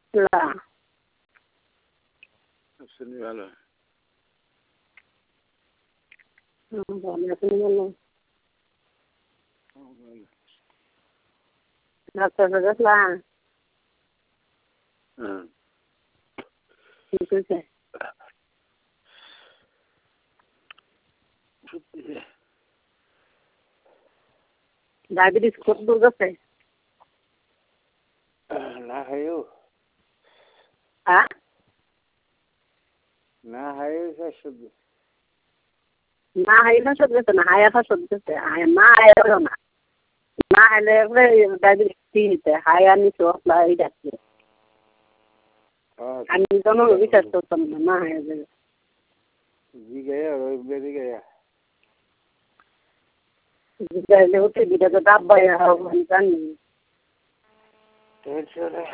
ला सुनने वाला बोले सुनने वाला डॉक्टर से देखला ठीक है डायबिटीज खूप दूर कसं आहे ना है यो हाँ ना है ऐसा शुद्ध ना है ना शब्द ना है ऐसा शब्द से है ना है ना है ले डायबिटीज ठीक है हाय आणि सोपला ही जाते आणि दोनों विचार तो समझ ना है जी गया और बेबी गया जैसे उठे भी तो दाब भया हो इंसान टेंशन है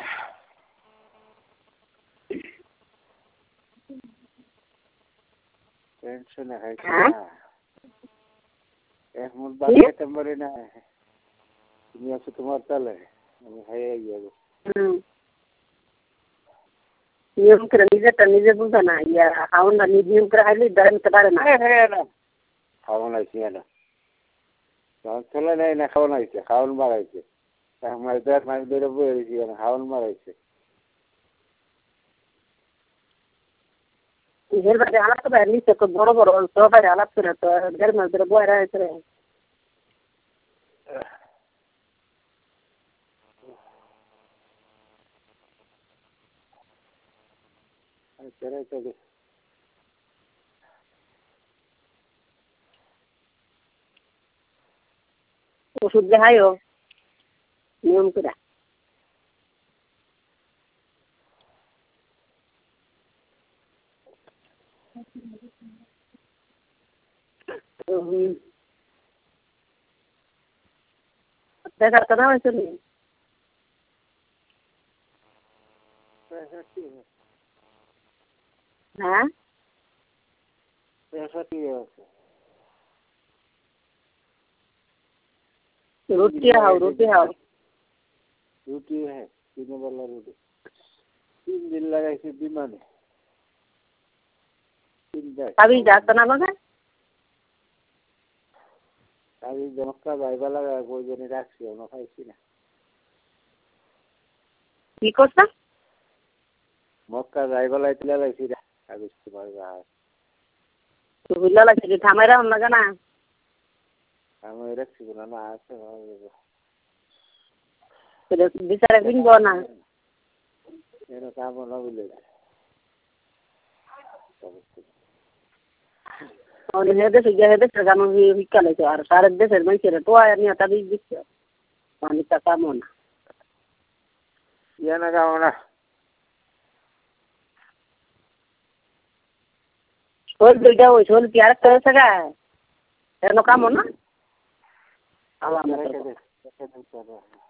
क्या एक मुद्दा है तंबरे ना है दुनिया से तुम्हारा चल है ये नियम कर नीचे बुझा ना या हाउन ना नियम कर हाली दरन तबारे ना है ना खावन ऐसे ना चला नहीं ना खावन ऐसे खावन मारा ऐसे हमारे दर मार दे रहे बोल रही है ना खावन मारा ऐसे घर बारे हालत तो बैठ नहीं सकते बड़ो बड़ो तो बारे हालत कर तो घर में तेरे बोल रहा है तेरे चले चले ওষুধ দেখাইও নিয়ম করে দেখার কথা হয়েছে নি হ্যাঁ रोटी खाओ रोटी खाओ रोटी है तीनों वाला रोटी 3 दिन लगा इसे बीमार है अभी जाता ना बगा अभी जमका बाइबल लगा कोई जने राखी हो ना खाइसी ना की कोसा मक्का बाइबल आइतला लाइसी रा अभी तुम्हारे बाहर तो बिल्ला लगे थामेरा हम लगा ना हम रखी बना ना आसे तो बिचारा बिन बोना ये ना काम ना बोले और ये दे गाना भी निकले तो और सारे दे से मैं चले तो आया नहीं आता भी दिख पानी का काम होना ये ना काम ना छोड़ बेटा वो छोड़ प्यार कर सका है तेरे काम हो ना आवाज